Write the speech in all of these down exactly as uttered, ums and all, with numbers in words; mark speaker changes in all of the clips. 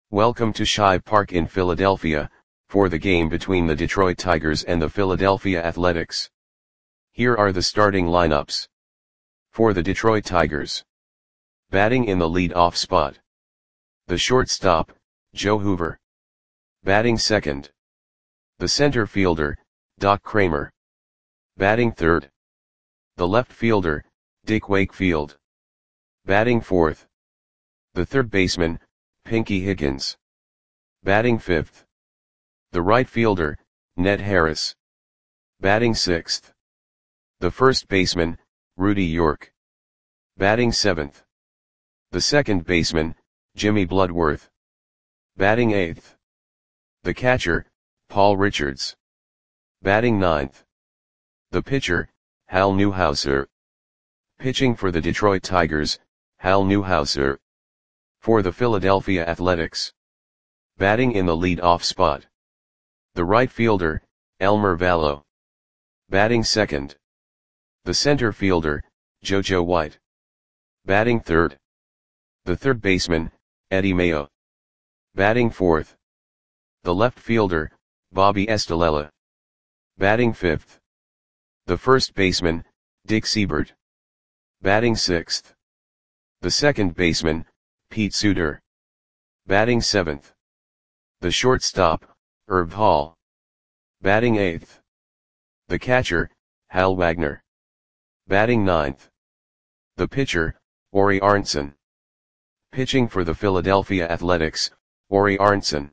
Speaker 1: Welcome to Shibe Park in Philadelphia, for the game between the Detroit Tigers and the Philadelphia Athletics. Here are the starting lineups. For the Detroit Tigers. Batting in the lead-off spot. The shortstop, Joe Hoover. Batting second. The center fielder, Doc Kramer. Batting third. The left fielder, Dick Wakefield. Batting fourth. The third baseman, Pinky Higgins. Batting fifth. The right fielder, Ned Harris. Batting sixth. The first baseman, Rudy York. Batting seventh. The second baseman, Jimmy Bloodworth. Batting eighth. The catcher, Paul Richards. Batting ninth. The pitcher, Hal Newhouser. Pitching for the Detroit Tigers, Hal Newhouser. For the Philadelphia Athletics. Batting in the lead-off spot. The right fielder, Elmer Vallow. Batting second. The center fielder, JoJo White. Batting third. The third baseman, Eddie Mayo. Batting fourth. The left fielder, Bobby Estalella. Batting fifth. The first baseman, Dick Seibert. Batting sixth. The second baseman, Pete Suter. Batting seventh. The shortstop, Herb Hall. Batting eighth. The catcher, Hal Wagner. Batting ninth. The pitcher, Ori Arntzen. Pitching for the Philadelphia Athletics, Ori Arntzen.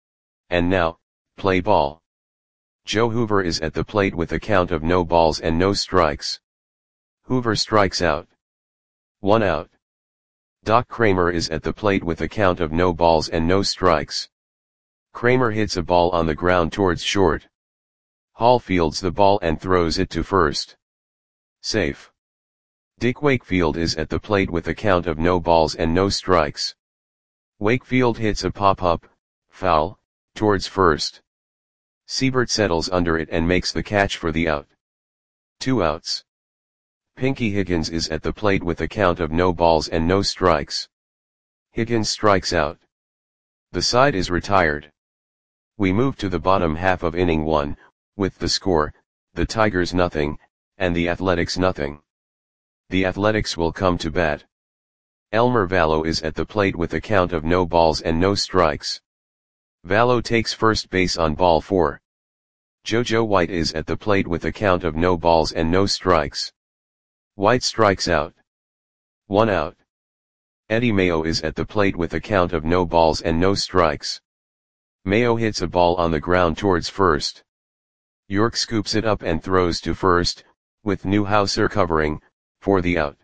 Speaker 1: And now, play ball. Joe Hoover is at the plate with a count of no balls and no strikes. Hoover strikes out. One out. Doc Kramer is at the plate with a count of no balls and no strikes. Kramer hits a ball on the ground towards short. Hall fields the ball and throws it to first. Safe. Dick Wakefield is at the plate with a count of no balls and no strikes. Wakefield hits a pop-up, foul, towards first. Seibert settles under it and makes the catch for the out. Two outs. Pinky Higgins is at the plate with a count of no balls and no strikes. Higgins strikes out. The side is retired. We move to the bottom half of inning one, with the score, the Tigers nothing, and the Athletics nothing. The Athletics will come to bat. Elmer Vallow is at the plate with a count of no balls and no strikes. Vallow takes first base on ball four. JoJo White is at the plate with a count of no balls and no strikes. White strikes out. One out. Eddie Mayo is at the plate with a count of no balls and no strikes. Mayo hits a ball on the ground towards first. York scoops it up and throws to first, with Newhouser covering, for the out.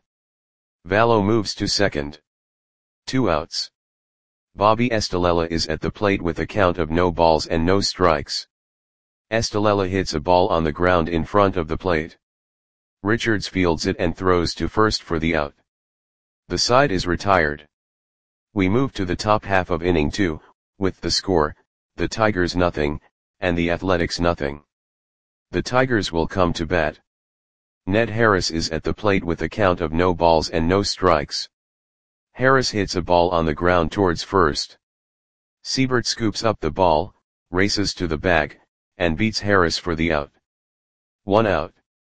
Speaker 1: Vallow moves to second. Two outs. Bobby Estalella is at the plate with a count of no balls and no strikes. Estalella hits a ball on the ground in front of the plate. Richards fields it and throws to first for the out. The side is retired. We move to the top half of inning two, with the score, the Tigers nothing, and the Athletics nothing. The Tigers will come to bat. Ned Harris is at the plate with a count of no balls and no strikes. Harris hits a ball on the ground towards first. Seibert scoops up the ball, races to the bag, and beats Harris for the out. One out.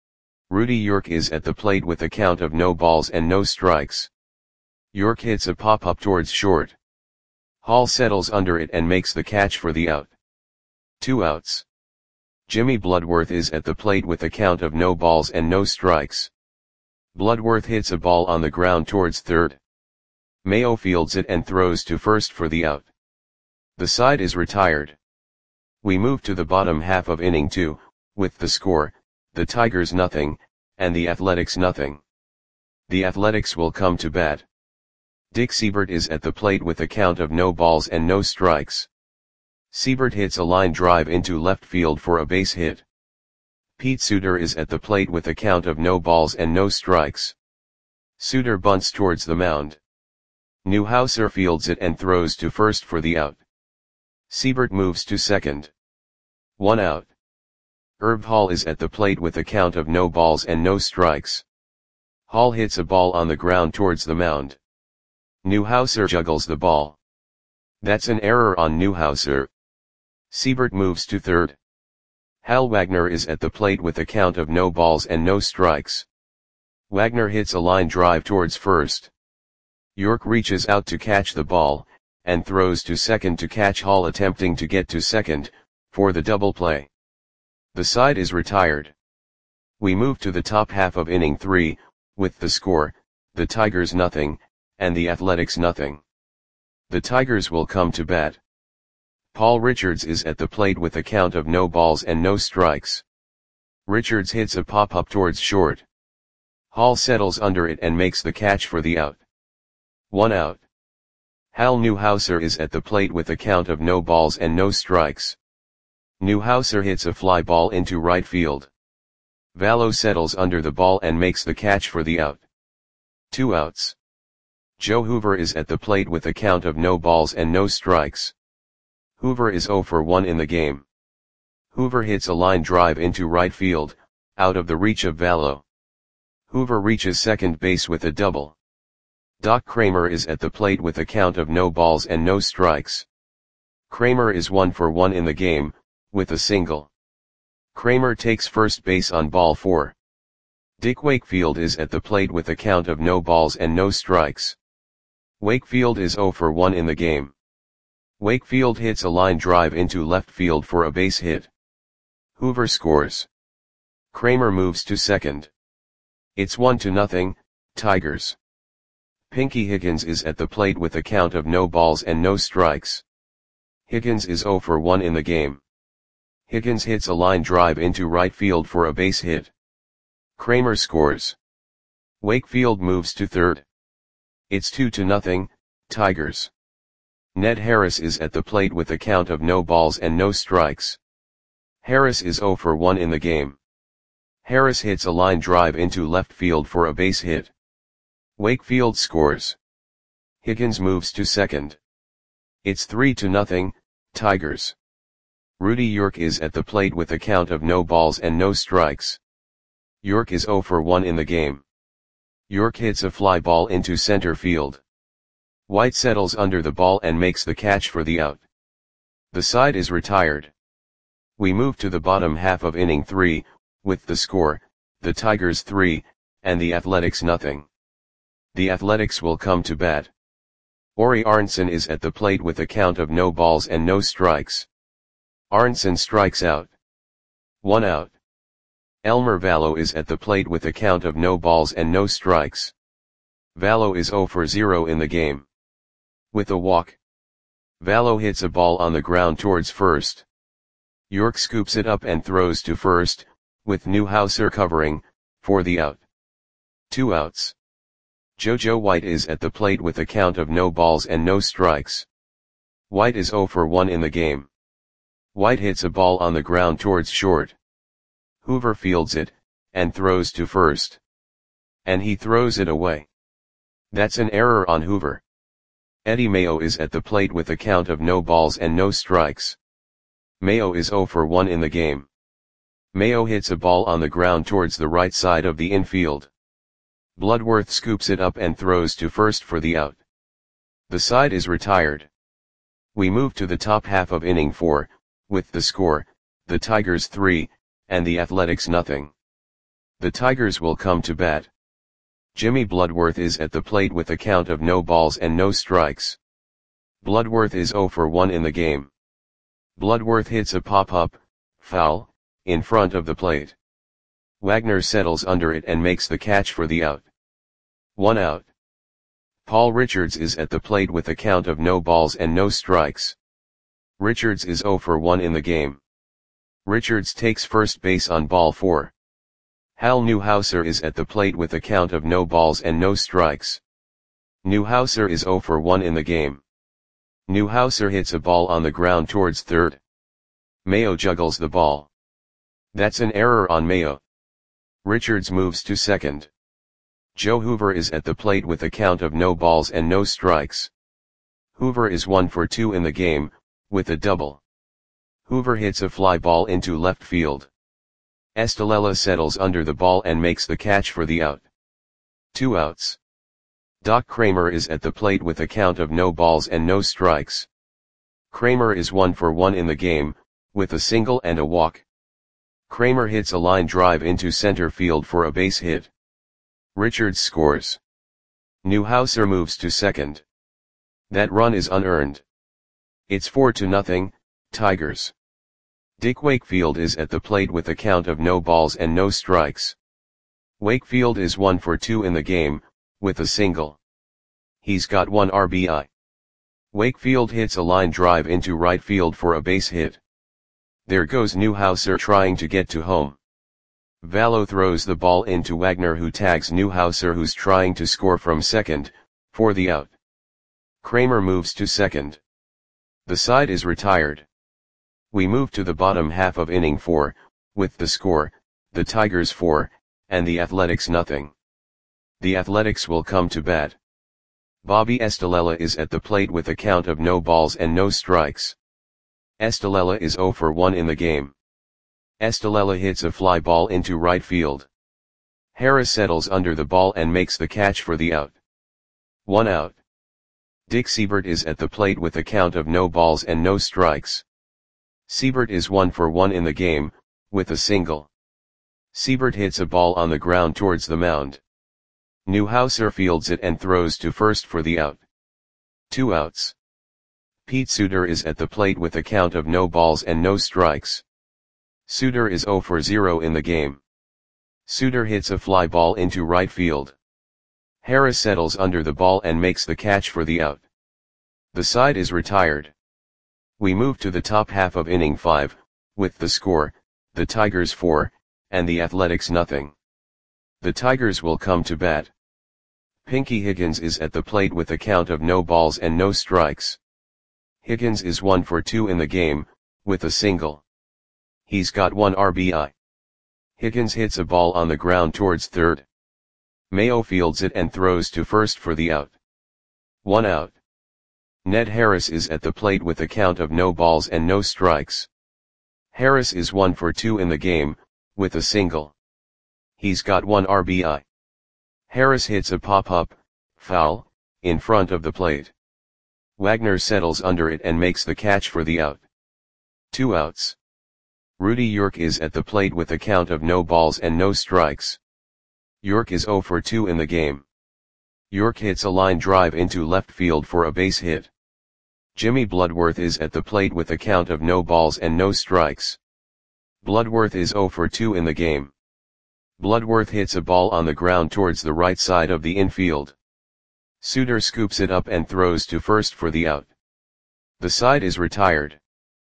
Speaker 1: Rudy York is at the plate with a count of no balls and no strikes. York hits a pop-up towards short. Hall settles under it and makes the catch for the out. Two outs. Jimmy Bloodworth is at the plate with a count of no balls and no strikes. Bloodworth hits a ball on the ground towards third. Mayo fields it and throws to first for the out. The side is retired. We move to the bottom half of inning two, with the score, the Tigers nothing, and the Athletics nothing. The Athletics will come to bat. Dick Seibert is at the plate with a count of no balls and no strikes. Seibert hits a line drive into left field for a base hit. Pete Suter is at the plate with a count of no balls and no strikes. Suter bunts towards the mound. Newhouser fields it and throws to first for the out. Seibert moves to second. One out. Herb Hall is at the plate with a count of no balls and no strikes. Hall hits a ball on the ground towards the mound. Newhouser juggles the ball. That's an error on Neuhauser. Siebert moves to third. Hal Wagner is at the plate with a count of no balls and no strikes. Wagner hits a line drive towards first. York reaches out to catch the ball, and throws to second to catch Hall attempting to get to second, for the double play. The side is retired. We move to the top half of inning three, with the score, the Tigers nothing, and the Athletics nothing. The Tigers will come to bat. Paul Richards is at the plate with a count of no balls and no strikes. Richards hits a pop-up towards short. Hall settles under it and makes the catch for the out. One out. Hal Neuhauser is at the plate with a count of no balls and no strikes. Neuhauser hits a fly ball into right field. Vallo settles under the ball and makes the catch for the out. Two outs. Joe Hoover is at the plate with a count of no balls and no strikes. Hoover is oh for one in the game. Hoover hits a line drive into right field, out of the reach of Vallo. Hoover reaches second base with a double. Doc Kramer is at the plate with a count of no balls and no strikes. Kramer is one for one in the game, with a single. Kramer takes first base on ball four. Dick Wakefield is at the plate with a count of no balls and no strikes. Wakefield is oh for one in the game. Wakefield hits a line drive into left field for a base hit. Hoover scores. Kramer moves to second. It's one to nothing, Tigers. Pinky Higgins is at the plate with a count of no balls and no strikes. Higgins is oh for one in the game. Higgins hits a line drive into right field for a base hit. Kramer scores. Wakefield moves to third. It's two to nothing, Tigers. Ned Harris is at the plate with a count of no balls and no strikes. Harris is oh for one in the game. Harris hits a line drive into left field for a base hit. Wakefield scores. Higgins moves to second. It's three to nothing, Tigers. Rudy York is at the plate with a count of no balls and no strikes. York is oh for one in the game. York hits a fly ball into center field. White settles under the ball and makes the catch for the out. The side is retired. We move to the bottom half of inning three, with the score, the Tigers three, and the Athletics nothing. The Athletics will come to bat. Ori Arnson is at the plate with a count of no balls and no strikes. Arnson strikes out. One out. Elmer Vallo is at the plate with a count of no balls and no strikes. Vallo is oh for zero in the game. With a walk. Vallo hits a ball on the ground towards first. York scoops it up and throws to first, with Neuhauser covering, for the out. Two outs. JoJo White is at the plate with a count of no balls and no strikes. White is oh for one in the game. White hits a ball on the ground towards short. Hoover fields it, and throws to first. And he throws it away. That's an error on Hoover. Eddie Mayo is at the plate with a count of no balls and no strikes. Mayo is oh for one in the game. Mayo hits a ball on the ground towards the right side of the infield. Bloodworth scoops it up and throws to first for the out. The side is retired. We move to the top half of inning four, with the score, the Tigers three, and the Athletics nothing. The Tigers will come to bat. Jimmy Bloodworth is at the plate with a count of no balls and no strikes. Bloodworth is oh for one in the game. Bloodworth hits a pop-up, foul, in front of the plate. Wagner settles under it and makes the catch for the out. One out. Paul Richards is at the plate with a count of no balls and no strikes. Richards is oh for one in the game. Richards takes first base on ball four. Hal Neuhauser is at the plate with a count of no balls and no strikes. Neuhauser is oh for one in the game. Neuhauser hits a ball on the ground towards third. Mayo juggles the ball. That's an error on Mayo. Richards moves to second. Joe Hoover is at the plate with a count of no balls and no strikes. Hoover is one for two in the game, with a double. Hoover hits a fly ball into left field. Estalella settles under the ball and makes the catch for the out. Two outs. Doc Kramer is at the plate with a count of no balls and no strikes. Kramer is one for one in the game, with a single and a walk. Kramer hits a line drive into center field for a base hit. Richards scores. Newhouser moves to second. That run is unearned. It's four to nothing, Tigers. Dick Wakefield is at the plate with a count of no balls and no strikes. Wakefield is one for two in the game, with a single. He's got one R B I. Wakefield hits a line drive into right field for a base hit. There goes Newhouser trying to get to home. Vallo throws the ball into Wagner, who tags Newhouser, who's trying to score from second, for the out. Kramer moves to second. The side is retired. We move to the bottom half of inning four, with the score, the Tigers four, and the Athletics nothing. The Athletics will come to bat. Bobby Estalella is at the plate with a count of no balls and no strikes. Estalella is zero for one in the game. Estalella hits a fly ball into right field. Harris settles under the ball and makes the catch for the out. One out. Dick Siebert is at the plate with a count of no balls and no strikes. Siebert is one for one in the game, with a single. Siebert hits a ball on the ground towards the mound. Newhouser fields it and throws to first for the out. Two outs. Pete Suter is at the plate with a count of no balls and no strikes. Suter is zero for zero in the game. Suter hits a fly ball into right field. Harris settles under the ball and makes the catch for the out. The side is retired. We move to the top half of inning five, with the score, the Tigers four, and the Athletics nothing. The Tigers will come to bat. Pinky Higgins is at the plate with a count of no balls and no strikes. Higgins is one for two in the game, with a single. He's got one R B I. Higgins hits a ball on the ground towards third. Mayo fields it and throws to first for the out. One out. Ned Harris is at the plate with a count of no balls and no strikes. Harris is one for two in the game, with a single. He's got one R B I. Harris hits a pop-up, foul, in front of the plate. Wagner settles under it and makes the catch for the out. Two outs. Rudy York is at the plate with a count of no balls and no strikes. York is zero for two in the game. York hits a line drive into left field for a base hit. Jimmy Bloodworth is at the plate with a count of no balls and no strikes. Bloodworth is zero for two in the game. Bloodworth hits a ball on the ground towards the right side of the infield. Suter scoops it up and throws to first for the out. The side is retired.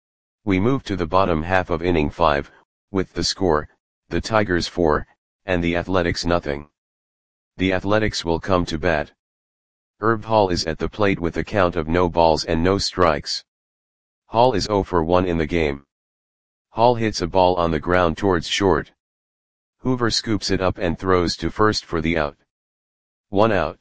Speaker 1: We move to the bottom half of inning five, with the score, the Tigers four, and the Athletics nothing. The Athletics will come to bat. Herb Hall is at the plate with a count of no balls and no strikes. Hall is zero for one in the game. Hall hits a ball on the ground towards short. Hoover scoops it up and throws to first for the out. One out.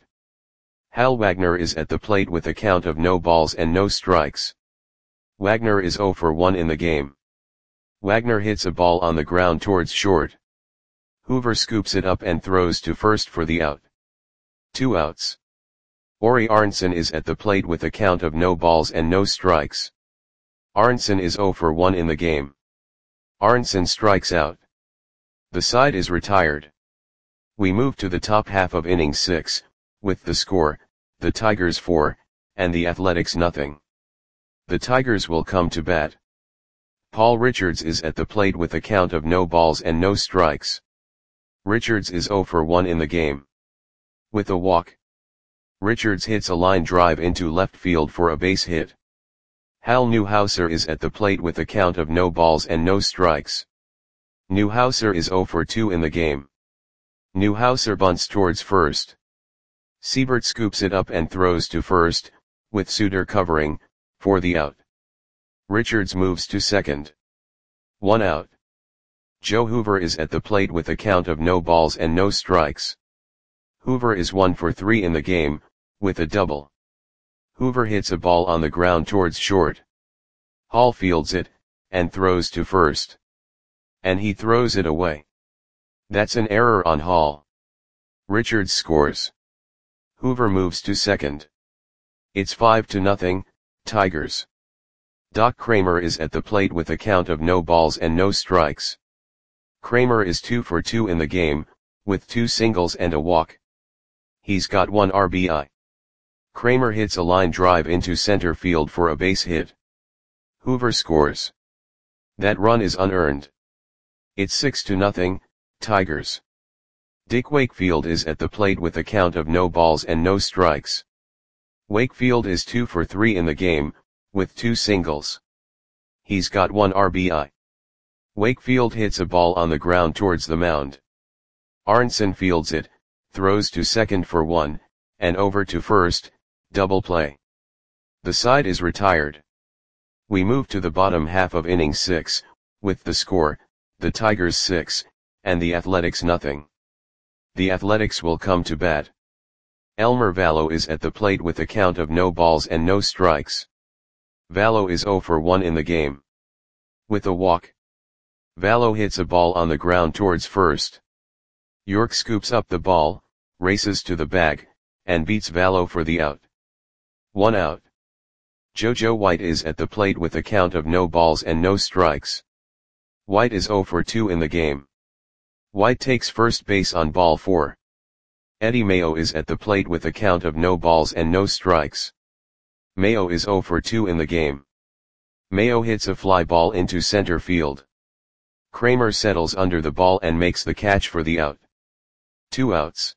Speaker 1: Hal Wagner is at the plate with a count of no balls and no strikes. Wagner is zero for one in the game. Wagner hits a ball on the ground towards short. Hoover scoops it up and throws to first for the out. Two outs. Ori Arnson is at the plate with a count of no balls and no strikes. Arnson is zero for one in the game. Arnson strikes out. The side is retired. We move to the top half of inning six, with the score, the Tigers four, and the Athletics nothing. The Tigers will come to bat. Paul Richards is at the plate with a count of no balls and no strikes. Richards is zero for one in the game. With a walk. Richards hits a line drive into left field for a base hit. Hal Newhouser is at the plate with a count of no balls and no strikes. Newhouser is zero for two in the game. Newhouser bunts towards first. Siebert scoops it up and throws to first, with Suter covering, for the out. Richards moves to second. One out. Joe Hoover is at the plate with a count of no balls and no strikes. Hoover is one for three in the game, with a double. Hoover hits a ball on the ground towards short. Hall fields it, and throws to first. And he throws it away. That's an error on Hall. Richards scores. Hoover moves to second. It's five to nothing, Tigers. Doc Kramer is at the plate with a count of no balls and no strikes. Kramer is two for two in the game, with two singles and a walk. He's got one R B I. Kramer hits a line drive into center field for a base hit. Hoover scores. That run is unearned. It's six to nothing, Tigers. Dick Wakefield is at the plate with a count of no balls and no strikes. Wakefield is two for three in the game, with two singles. He's got one R B I. Wakefield hits a ball on the ground towards the mound. Arnson fields it, throws to second for one, and over to first, double play. The side is retired. We move to the bottom half of inning six, with the score, the Tigers six, and the Athletics nothing. The Athletics will come to bat. Elmer Vallow is at the plate with a count of no balls and no strikes. Vallow is zero for one in the game. With a walk. Vallow hits a ball on the ground towards first. York scoops up the ball, races to the bag, and beats Vallow for the out. One out. JoJo White is at the plate with a count of no balls and no strikes. White is zero for two in the game. White takes first base on ball four. Eddie Mayo is at the plate with a count of no balls and no strikes. Mayo is zero for two in the game. Mayo hits a fly ball into center field. Kramer settles under the ball and makes the catch for the out. Two outs.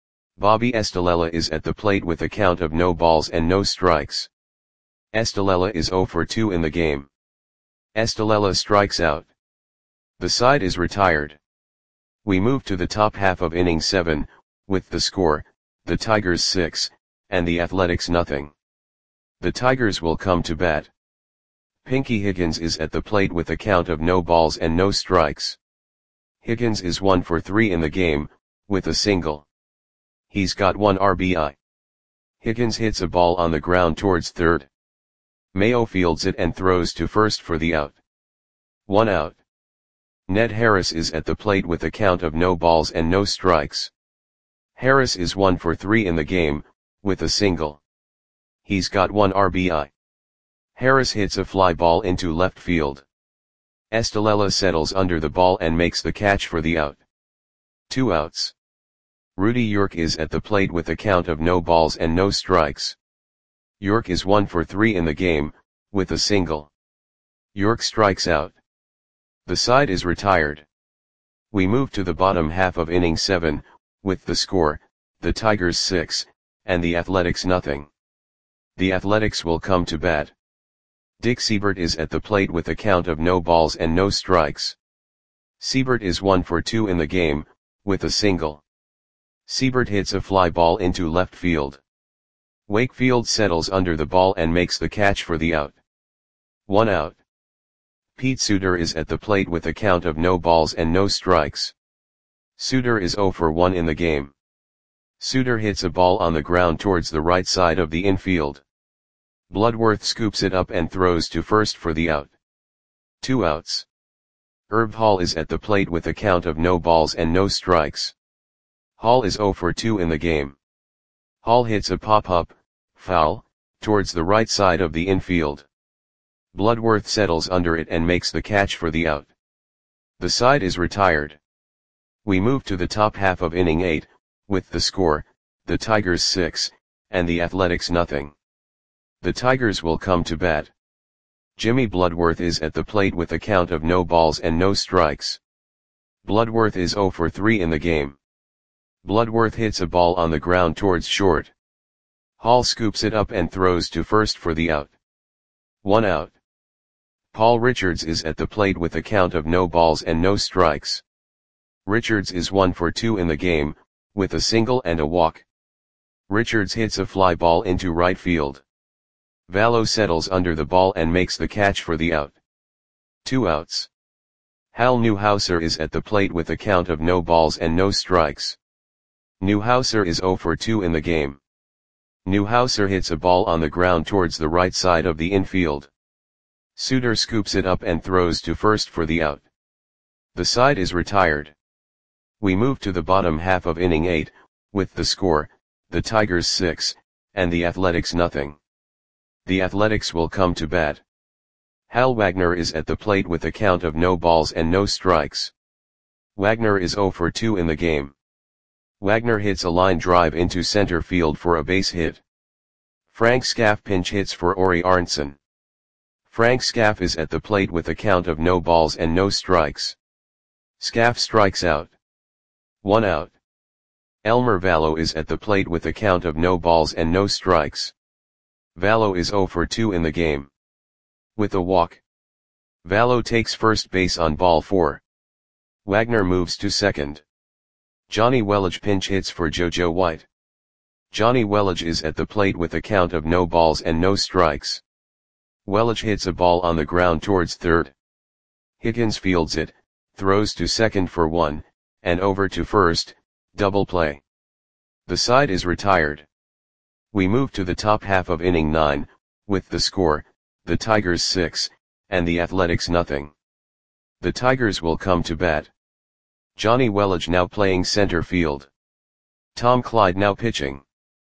Speaker 1: Bobby Estalella is at the plate with a count of no balls and no strikes. Estalella is zero for two in the game. Estalella strikes out. The side is retired. We move to the top half of inning seven, with the score, the Tigers six, and the Athletics nothing. The Tigers will come to bat. Pinky Higgins is at the plate with a count of no balls and no strikes. Higgins is one for three in the game, with a single. He's got one R B I. Higgins hits a ball on the ground towards third. Mayo fields it and throws to first for the out. One out. Ned Harris is at the plate with a count of no balls and no strikes. Harris is one for three in the game, with a single. He's got one R B I. Harris hits a fly ball into left field. Estalella settles under the ball and makes the catch for the out. Two outs. Rudy York is at the plate with a count of no balls and no strikes. York is one for three in the game, with a single. York strikes out. The side is retired. We move to the bottom half of inning seven, with the score, the Tigers six, and the Athletics nothing. The Athletics will come to bat. Dick Siebert is at the plate with a count of no balls and no strikes. Siebert is one for two in the game, with a single. Siebert hits a fly ball into left field. Wakefield settles under the ball and makes the catch for the out. One out. Pete Suter is at the plate with a count of no balls and no strikes. Suter is zero for one in the game. Suter hits a ball on the ground towards the right side of the infield. Bloodworth scoops it up and throws to first for the out. Two outs. Herb Hall is at the plate with a count of no balls and no strikes. Hall is zero for two in the game. Hall hits a pop-up, foul, towards the right side of the infield. Bloodworth settles under it and makes the catch for the out. The side is retired. We move to the top half of inning eight, with the score, the Tigers six, and the Athletics nothing. The Tigers will come to bat. Jimmy Bloodworth is at the plate with a count of no balls and no strikes. Bloodworth is zero for three in the game. Bloodworth hits a ball on the ground towards short. Hall scoops it up and throws to first for the out. One out. Paul Richards is at the plate with a count of no balls and no strikes. Richards is one for two in the game, with a single and a walk. Richards hits a fly ball into right field. Vallow settles under the ball and makes the catch for the out. Two outs. Hal Newhouser is at the plate with a count of no balls and no strikes. Newhouser is zero for two in the game. Newhouser hits a ball on the ground towards the right side of the infield. Suter scoops it up and throws to first for the out. The side is retired. We move to the bottom half of inning eight, with the score, the Tigers six, and the Athletics nothing. The Athletics will come to bat. Hal Wagner is at the plate with a count of no balls and no strikes. Wagner is zero for two in the game. Wagner hits a line drive into center field for a base hit. Frank Scaff pinch hits for Ori Arntzen. Frank Scaff is at the plate with a count of no balls and no strikes. Scaff strikes out. One out. Elmer Vallow is at the plate with a count of no balls and no strikes. Vallow is zero for two in the game. With a walk. Vallow takes first base on ball four. Wagner moves to second. Johnny Welage pinch hits for JoJo White. Johnny Welage is at the plate with a count of no balls and no strikes. Welage hits a ball on the ground towards third. Higgins fields it, throws to second for one, and over to first, double play. The side is retired. We move to the top half of inning nine, with the score, the Tigers six, and the Athletics nothing. The Tigers will come to bat. Johnny Welage now playing center field. Tom Clyde now pitching.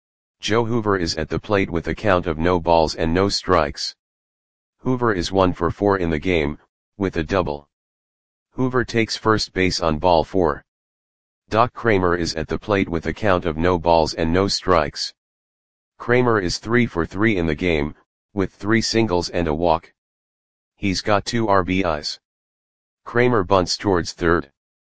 Speaker 1: Joe Hoover is at the plate with a count of no balls and no strikes. Hoover is one for four in the game, with a double. Hoover takes first base on ball four. Doc Kramer is at the plate with a count of no balls and no strikes. Kramer is three for three in the game, with three singles and a walk. He's got two R B Is. Kramer bunts towards third.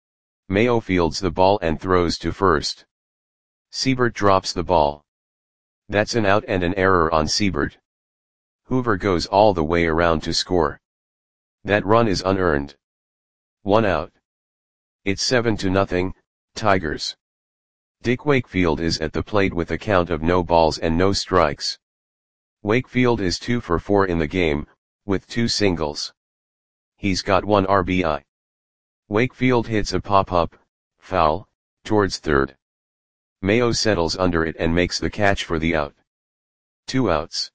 Speaker 1: Mayo fields the ball and throws to first. Siebert drops the ball. That's an out and an error on Siebert. Hoover goes all the way around to score. That run is unearned. One out. It's seven to nothing, Tigers. Dick Wakefield is at the plate with a count of no balls and no strikes. Wakefield is two for four in the game, with two singles. He's got one R B I. Wakefield hits a pop-up, foul, towards third. Mayo settles under it and makes the catch for the out. Two outs.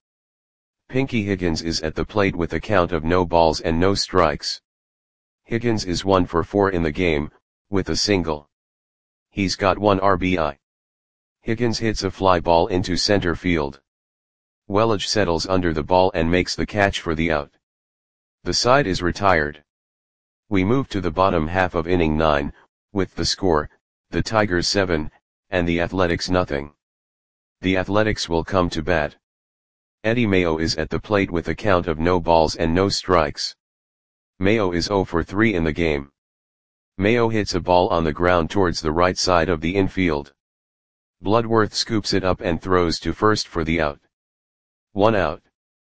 Speaker 1: Pinky Higgins is at the plate with a count of no balls and no strikes. Higgins is one for four in the game, with a single. He's got one R B I. Higgins hits a fly ball into center field. Welage settles under the ball and makes the catch for the out. The side is retired. We move to the bottom half of inning nine, with the score, the Tigers seven, and the Athletics nothing. The Athletics will come to bat. Eddie Mayo is at the plate with a count of no balls and no strikes. Mayo is zero for three in the game. Mayo hits a ball on the ground towards the right side of the infield. Bloodworth scoops it up and throws to first for the out. One out.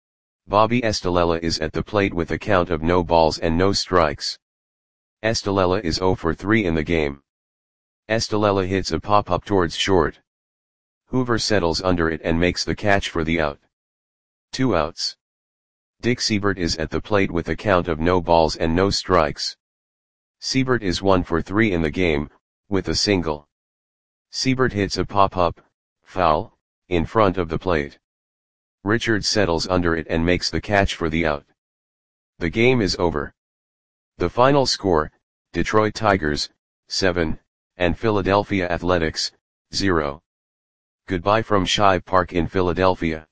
Speaker 1: Bobby Estalella is at the plate with a count of no balls and no strikes. Estalella is zero for three in the game. Estalella hits a pop-up towards short. Hoover settles under it and makes the catch for the out. Two outs. Dick Siebert is at the plate with a count of no balls and no strikes. Siebert is one for three in the game, with a single. Siebert hits a pop-up, foul, in front of the plate. Richards settles under it and makes the catch for the out. The game is over. The final score, Detroit Tigers, seven, and Philadelphia Athletics, zero. Goodbye from Shive Park in Philadelphia.